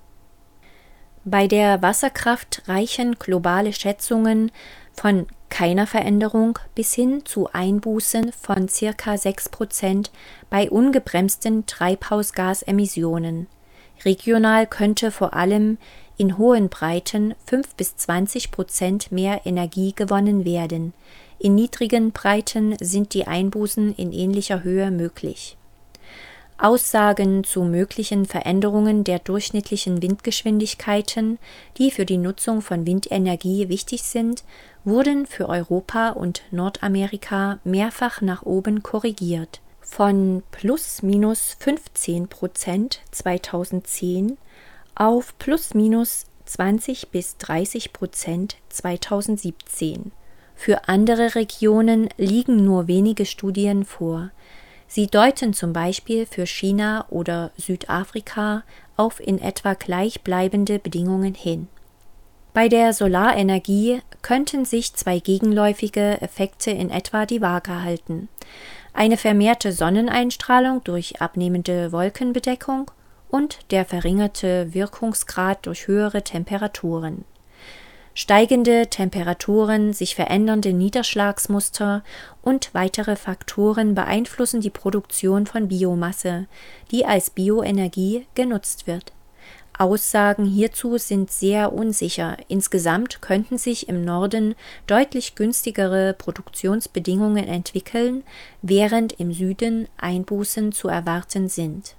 Bei der Wasserkraft reichen globale Schätzungen von keiner Veränderung bis hin zu Einbußen von ca. sechs Prozent bei ungebremsten Treibhausgasemissionen. Regional könnte vor allem in hohen Breiten fünf bis zwanzig Prozent mehr Energie gewonnen werden. In niedrigen Breiten sind die Einbußen in ähnlicher Höhe möglich. Aussagen zu möglichen Veränderungen der durchschnittlichen Windgeschwindigkeiten, die für die Nutzung von Windenergie wichtig sind, wurden für Europa und Nordamerika mehrfach nach oben korrigiert. Von plus minus fünfzehn Prozent zweitausendzehn auf plus minus zwanzig bis dreißig Prozent zweitausendsiebzehn. Für andere Regionen liegen nur wenige Studien vor. Sie deuten zum Beispiel für China oder Südafrika auf in etwa gleichbleibende Bedingungen hin. Bei der Solarenergie könnten sich zwei gegenläufige Effekte in etwa die Waage halten. Eine vermehrte Sonneneinstrahlung durch abnehmende Wolkenbedeckung und der verringerte Wirkungsgrad durch höhere Temperaturen. Steigende Temperaturen, sich verändernde Niederschlagsmuster und weitere Faktoren beeinflussen die Produktion von Biomasse, die als Bioenergie genutzt wird. Aussagen hierzu sind sehr unsicher. Insgesamt könnten sich im Norden deutlich günstigere Produktionsbedingungen entwickeln, während im Süden Einbußen zu erwarten sind.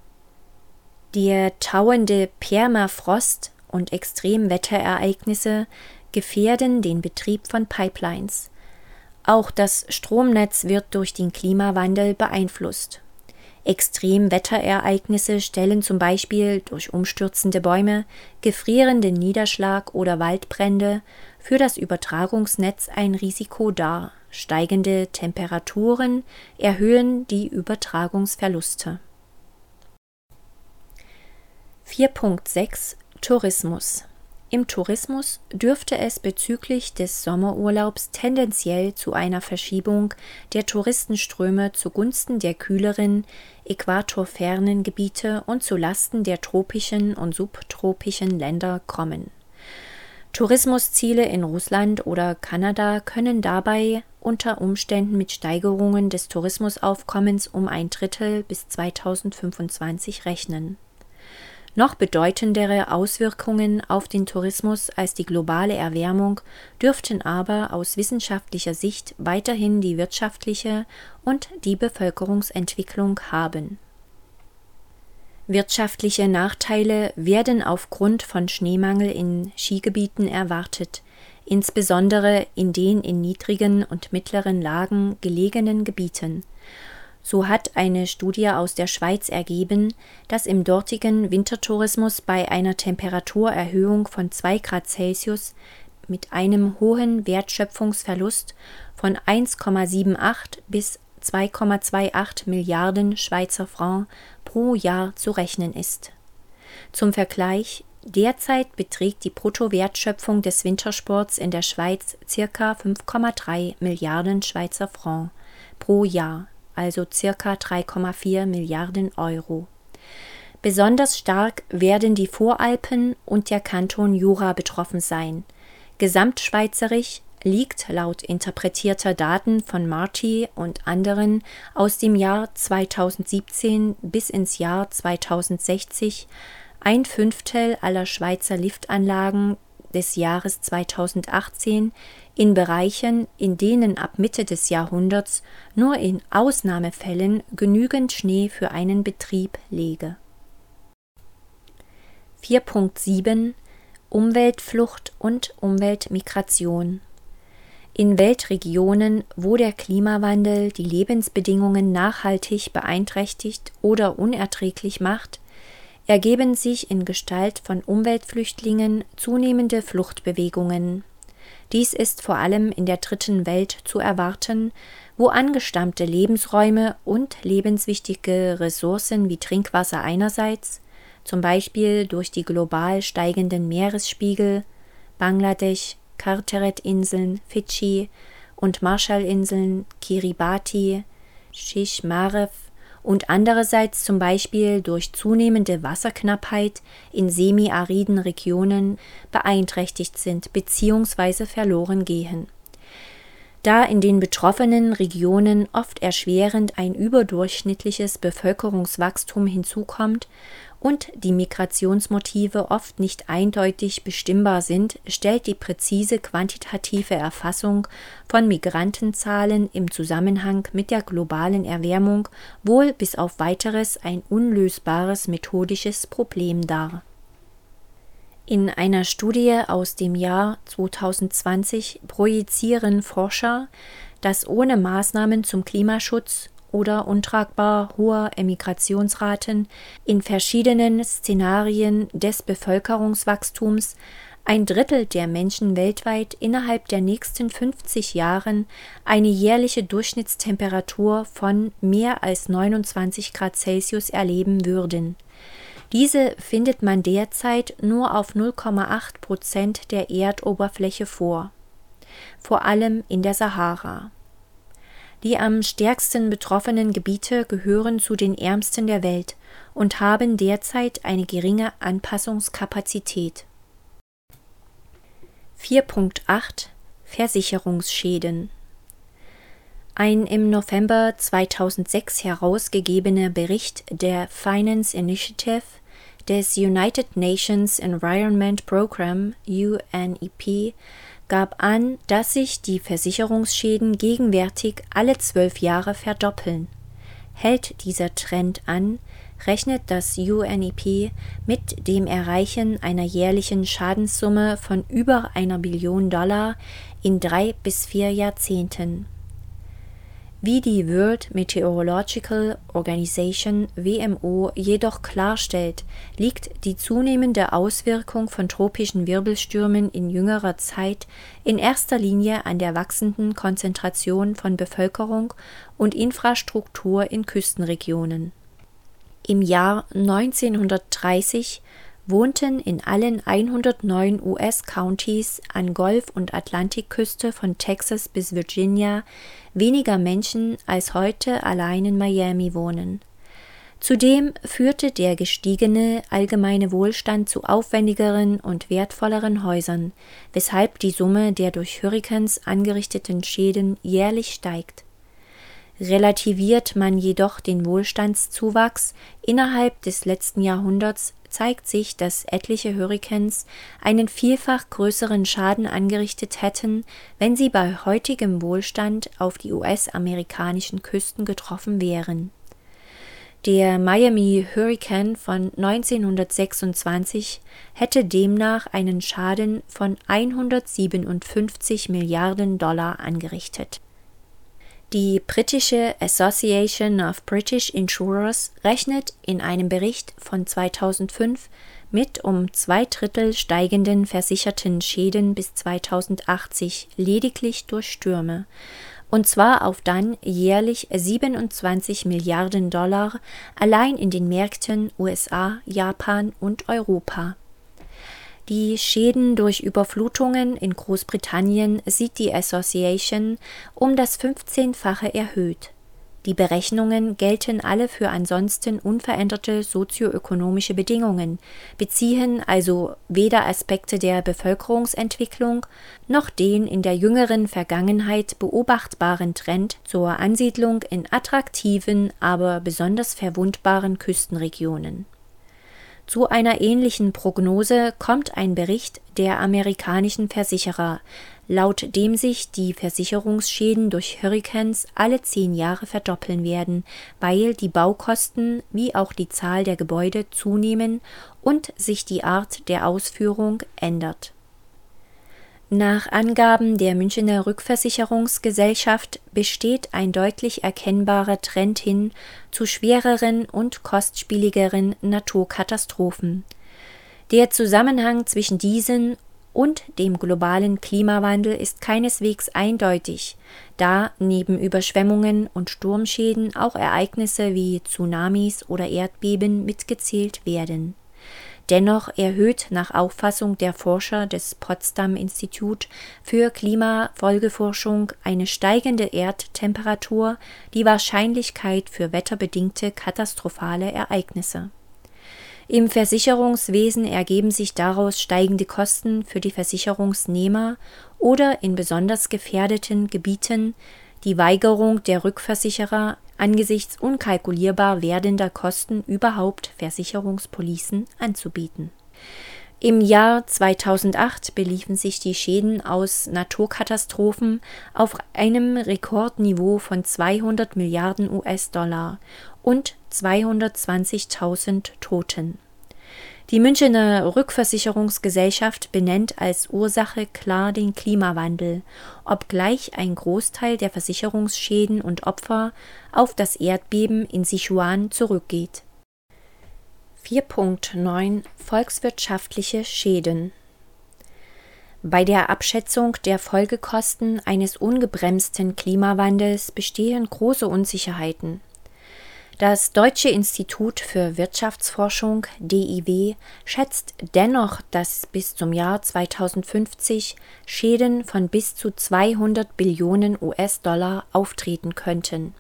Der tauende Permafrost und Extremwetterereignisse gefährden den Betrieb von Pipelines. Auch das Stromnetz wird durch den Klimawandel beeinflusst. Extremwetterereignisse stellen zum Beispiel durch umstürzende Bäume, gefrierenden Niederschlag oder Waldbrände für das Übertragungsnetz ein Risiko dar. Steigende Temperaturen erhöhen die Übertragungsverluste. vier Punkt sechs Tourismus. Im Tourismus dürfte es bezüglich des Sommerurlaubs tendenziell zu einer Verschiebung der Touristenströme zugunsten der kühleren, äquatorfernen Gebiete und zu Lasten der tropischen und subtropischen Länder kommen. Tourismusziele in Russland oder Kanada können dabei unter Umständen mit Steigerungen des Tourismusaufkommens um ein Drittel bis zweitausendfünfundzwanzig rechnen. Noch bedeutendere Auswirkungen auf den Tourismus als die globale Erwärmung dürften aber aus wissenschaftlicher Sicht weiterhin die wirtschaftliche und die Bevölkerungsentwicklung haben. Wirtschaftliche Nachteile werden aufgrund von Schneemangel in Skigebieten erwartet, insbesondere in den in niedrigen und mittleren Lagen gelegenen Gebieten. So hat eine Studie aus der Schweiz ergeben, dass im dortigen Wintertourismus bei einer Temperaturerhöhung von zwei Grad Celsius mit einem hohen Wertschöpfungsverlust von eins Komma achtundsiebzig bis zwei Komma achtundzwanzig Milliarden Schweizer Francs pro Jahr zu rechnen ist. Zum Vergleich: Derzeit beträgt die Bruttowertschöpfung des Wintersports in der Schweiz ca. fünf Komma drei Milliarden Schweizer Francs pro Jahr, also ca. drei Komma vier Milliarden Euro. Besonders stark werden die Voralpen und der Kanton Jura betroffen sein. Gesamtschweizerisch liegt laut interpretierter Daten von Marti und anderen aus dem Jahr zweitausendsiebzehn bis ins Jahr zweitausendsechzig ein Fünftel aller Schweizer Liftanlagen des Jahres zweitausendachtzehn in Bereichen, in denen ab Mitte des Jahrhunderts nur in Ausnahmefällen genügend Schnee für einen Betrieb läge. vier Punkt sieben Umweltflucht und Umweltmigration. In Weltregionen, wo der Klimawandel die Lebensbedingungen nachhaltig beeinträchtigt oder unerträglich macht, ergeben sich in Gestalt von Umweltflüchtlingen zunehmende Fluchtbewegungen. Dies ist vor allem in der Dritten Welt zu erwarten, wo angestammte Lebensräume und lebenswichtige Ressourcen wie Trinkwasser einerseits, zum Beispiel durch die global steigenden Meeresspiegel, Bangladesch, Carteret-Inseln, Fidschi und Marshallinseln, Kiribati, Shish Marev und andererseits zum Beispiel durch zunehmende Wasserknappheit in semi-ariden Regionen beeinträchtigt sind bzw. verloren gehen. Da in den betroffenen Regionen oft erschwerend ein überdurchschnittliches Bevölkerungswachstum hinzukommt und die Migrationsmotive oft nicht eindeutig bestimmbar sind, stellt die präzise quantitative Erfassung von Migrantenzahlen im Zusammenhang mit der globalen Erwärmung wohl bis auf Weiteres ein unlösbares methodisches Problem dar. In einer Studie aus dem Jahr zweitausendzwanzig projizieren Forscher, dass ohne Maßnahmen zum Klimaschutz oder untragbar hoher Emigrationsraten in verschiedenen Szenarien des Bevölkerungswachstums ein Drittel der Menschen weltweit innerhalb der nächsten fünfzig Jahren eine jährliche Durchschnittstemperatur von mehr als neunundzwanzig Grad Celsius erleben würden. Diese findet man derzeit nur auf null Komma acht Prozent der Erdoberfläche vor, vor allem in der Sahara. Die am stärksten betroffenen Gebiete gehören zu den ärmsten der Welt und haben derzeit eine geringe Anpassungskapazität. vier Punkt acht Versicherungsschäden. Ein im November zweitausendsechs herausgegebener Bericht der Finance Initiative des United Nations Environment Programme U N E P gab an, dass sich die Versicherungsschäden gegenwärtig alle zwölf Jahre verdoppeln. Hält dieser Trend an, rechnet das U N E P mit dem Erreichen einer jährlichen Schadenssumme von über einer Billion Dollar in drei bis vier Jahrzehnten. Wie die World Meteorological Organization W M O jedoch klarstellt, liegt die zunehmende Auswirkung von tropischen Wirbelstürmen in jüngerer Zeit in erster Linie an der wachsenden Konzentration von Bevölkerung und Infrastruktur in Küstenregionen. Im Jahr neunzehnhundertdreißig wohnten in allen hundertneun U S-Countys an Golf- und Atlantikküste von Texas bis Virginia weniger Menschen als heute allein in Miami wohnen. Zudem führte der gestiegene allgemeine Wohlstand zu aufwendigeren und wertvolleren Häusern, weshalb die Summe der durch Hurrikans angerichteten Schäden jährlich steigt. Relativiert man jedoch den Wohlstandszuwachs innerhalb des letzten Jahrhunderts, zeigt sich, dass etliche Hurrikans einen vielfach größeren Schaden angerichtet hätten, wenn sie bei heutigem Wohlstand auf die U S-amerikanischen Küsten getroffen wären. Der Miami Hurricane von neunzehnhundertsechsundzwanzig hätte demnach einen Schaden von hundertsiebenundfünfzig Milliarden Dollar angerichtet. Die britische Association of British Insurers rechnet in einem Bericht von zweitausendfünf mit um zwei Drittel steigenden versicherten Schäden bis zweitausendachtzig lediglich durch Stürme, und zwar auf dann jährlich siebenundzwanzig Milliarden Dollar allein in den Märkten U S A, Japan und Europa. Die Schäden durch Überflutungen in Großbritannien sieht die Association um das fünfzehnfache erhöht. Die Berechnungen gelten alle für ansonsten unveränderte sozioökonomische Bedingungen, beziehen also weder Aspekte der Bevölkerungsentwicklung noch den in der jüngeren Vergangenheit beobachtbaren Trend zur Ansiedlung in attraktiven, aber besonders verwundbaren Küstenregionen. Zu einer ähnlichen Prognose kommt ein Bericht der amerikanischen Versicherer, laut dem sich die Versicherungsschäden durch Hurrikans alle zehn Jahre verdoppeln werden, weil die Baukosten wie auch die Zahl der Gebäude zunehmen und sich die Art der Ausführung ändert. Nach Angaben der Münchener Rückversicherungsgesellschaft besteht ein deutlich erkennbarer Trend hin zu schwereren und kostspieligeren Naturkatastrophen. Der Zusammenhang zwischen diesen und dem globalen Klimawandel ist keineswegs eindeutig, da neben Überschwemmungen und Sturmschäden auch Ereignisse wie Tsunamis oder Erdbeben mitgezählt werden. Dennoch erhöht nach Auffassung der Forscher des Potsdam-Institut für Klimafolgeforschung eine steigende Erdtemperatur die Wahrscheinlichkeit für wetterbedingte katastrophale Ereignisse. Im Versicherungswesen ergeben sich daraus steigende Kosten für die Versicherungsnehmer oder in besonders gefährdeten Gebieten die Weigerung der Rückversicherer angesichts unkalkulierbar werdender Kosten überhaupt Versicherungspolicen anzubieten. Im Jahr zweitausendacht beliefen sich die Schäden aus Naturkatastrophen auf einem Rekordniveau von zweihundert Milliarden U S-Dollar und zweihundertzwanzigtausend Toten. Die Münchener Rückversicherungsgesellschaft benennt als Ursache klar den Klimawandel, obgleich ein Großteil der Versicherungsschäden und Opfer auf das Erdbeben in Sichuan zurückgeht. vier Punkt neun Volkswirtschaftliche Schäden. Bei der Abschätzung der Folgekosten eines ungebremsten Klimawandels bestehen große Unsicherheiten. Das Deutsche Institut für Wirtschaftsforschung D I W schätzt dennoch, dass bis zum Jahr zweitausendfünfzig Schäden von bis zu zweihundert Billionen U S-Dollar auftreten könnten.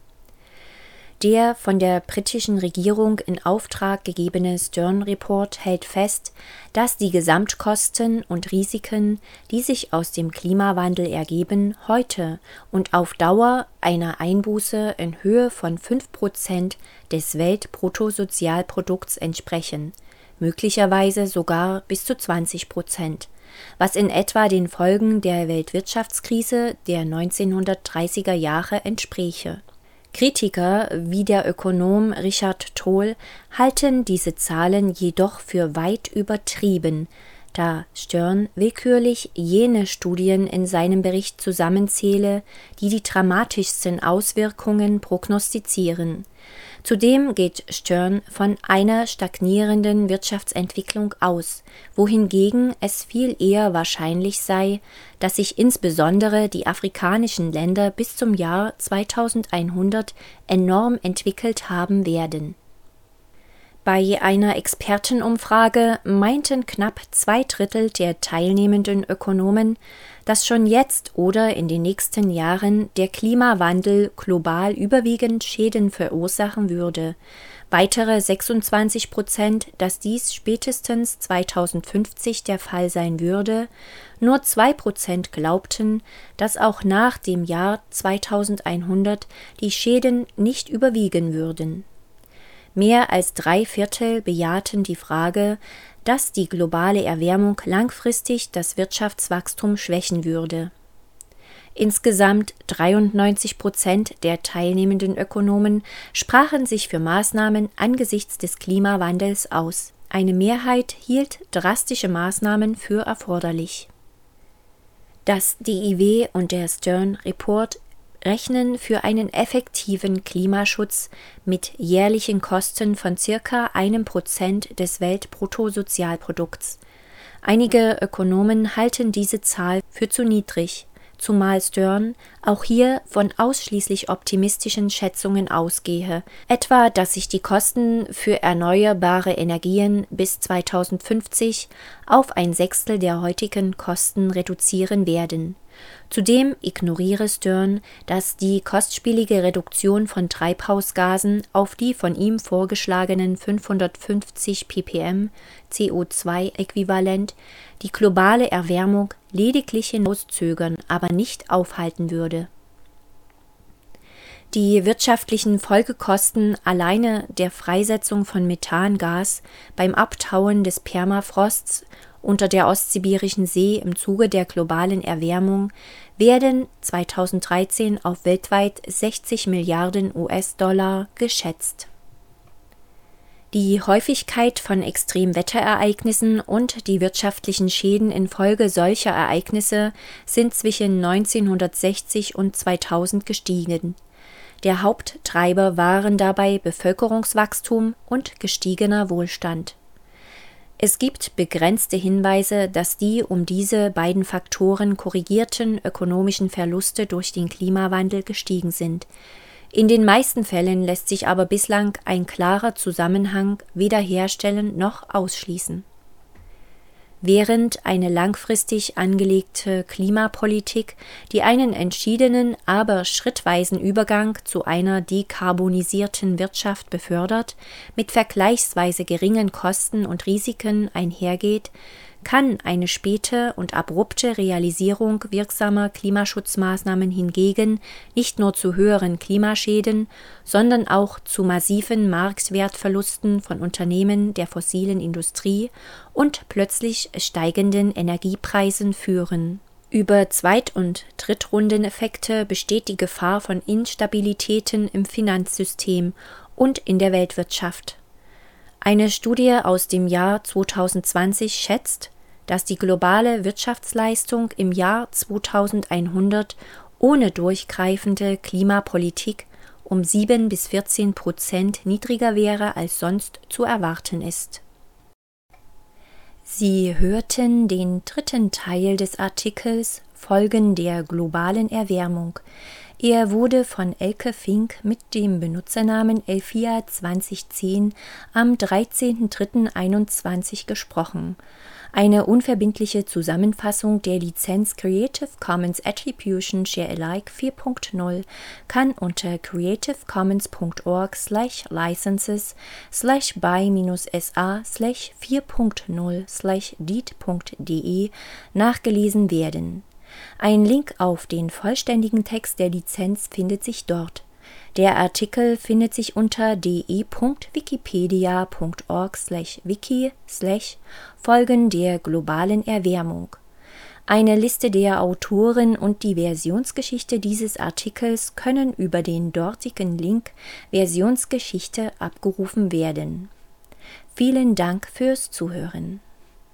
Der von der britischen Regierung in Auftrag gegebene Stern-Report hält fest, dass die Gesamtkosten und Risiken, die sich aus dem Klimawandel ergeben, heute und auf Dauer einer Einbuße in Höhe von fünf Prozent des Weltbruttosozialprodukts entsprechen, möglicherweise sogar bis zu zwanzig Prozent, was in etwa den Folgen der Weltwirtschaftskrise der neunzehnhundertdreißiger Jahre entspräche. Kritiker wie der Ökonom Richard Tol halten diese Zahlen jedoch für weit übertrieben, da Stern willkürlich jene Studien in seinem Bericht zusammenzähle, die die dramatischsten Auswirkungen prognostizieren. Zudem geht Stern von einer stagnierenden Wirtschaftsentwicklung aus, wohingegen es viel eher wahrscheinlich sei, dass sich insbesondere die afrikanischen Länder bis zum Jahr zweitausendeinhundert enorm entwickelt haben werden. Bei einer Expertenumfrage meinten knapp zwei Drittel der teilnehmenden Ökonomen, dass schon jetzt oder in den nächsten Jahren der Klimawandel global überwiegend Schäden verursachen würde, weitere sechsundzwanzig Prozent, dass dies spätestens zweitausendfünfzig der Fall sein würde, nur zwei Prozent glaubten, dass auch nach dem Jahr zweitausendeinhundert die Schäden nicht überwiegen würden. Mehr als drei Viertel bejahten die Frage, dass die globale Erwärmung langfristig das Wirtschaftswachstum schwächen würde. Insgesamt dreiundneunzig Prozent der teilnehmenden Ökonomen sprachen sich für Maßnahmen angesichts des Klimawandels aus. Eine Mehrheit hielt drastische Maßnahmen für erforderlich. Das D I W und der Stern Report rechnen für einen effektiven Klimaschutz mit jährlichen Kosten von circa einem Prozent des Weltbruttosozialprodukts. Einige Ökonomen halten diese Zahl für zu niedrig, zumal Stern auch hier von ausschließlich optimistischen Schätzungen ausgehe, etwa dass sich die Kosten für erneuerbare Energien bis zweitausendfünfzig auf ein Sechstel der heutigen Kosten reduzieren werden. Zudem ignoriere Stern, dass die kostspielige Reduktion von Treibhausgasen auf die von ihm vorgeschlagenen fünfhundertfünfzig ppm C O zwei Äquivalent die globale Erwärmung lediglich hinauszögern, aber nicht aufhalten würde. Die wirtschaftlichen Folgekosten alleine der Freisetzung von Methangas beim Abtauen des Permafrosts unter der Ostsibirischen See im Zuge der globalen Erwärmung werden zweitausenddreizehn auf weltweit sechzig Milliarden U S-Dollar geschätzt. Die Häufigkeit von Extremwetterereignissen und die wirtschaftlichen Schäden infolge solcher Ereignisse sind zwischen neunzehnhundertsechzig und zweitausend gestiegen. Der Haupttreiber waren dabei Bevölkerungswachstum und gestiegener Wohlstand. Es gibt begrenzte Hinweise, dass die um diese beiden Faktoren korrigierten ökonomischen Verluste durch den Klimawandel gestiegen sind. In den meisten Fällen lässt sich aber bislang ein klarer Zusammenhang weder herstellen noch ausschließen. Während eine langfristig angelegte Klimapolitik, die einen entschiedenen, aber schrittweisen Übergang zu einer dekarbonisierten Wirtschaft befördert, mit vergleichsweise geringen Kosten und Risiken einhergeht, kann eine späte und abrupte Realisierung wirksamer Klimaschutzmaßnahmen hingegen nicht nur zu höheren Klimaschäden, sondern auch zu massiven Marktwertverlusten von Unternehmen der fossilen Industrie und plötzlich steigenden Energiepreisen führen. Über Zweit- und Drittrundeneffekte besteht die Gefahr von Instabilitäten im Finanzsystem und in der Weltwirtschaft. Eine Studie aus dem Jahr zweitausendzwanzig schätzt, dass die globale Wirtschaftsleistung im Jahr zweitausendeinhundert ohne durchgreifende Klimapolitik um sieben bis vierzehn Prozent niedriger wäre, als sonst zu erwarten ist. Sie hörten den dritten Teil des Artikels Folgen der globalen Erwärmung. Er wurde von Elke Fink mit dem Benutzernamen Elfia zwanzig zehn am dreizehnten dritten einundzwanzig gesprochen. Eine unverbindliche Zusammenfassung der Lizenz Creative Commons Attribution Share Alike vier Punkt null kann unter creativecommons Punkt org slash licenses slash by minus sa slash vier Punkt null slash deed Punkt de nachgelesen werden. Ein Link auf den vollständigen Text der Lizenz findet sich dort. Der Artikel findet sich unter de Punkt wikipedia Punkt org slash wiki slash Folgen der globalen Erwärmung. Eine Liste der Autoren und die Versionsgeschichte dieses Artikels können über den dortigen Link Versionsgeschichte abgerufen werden. Vielen Dank fürs Zuhören.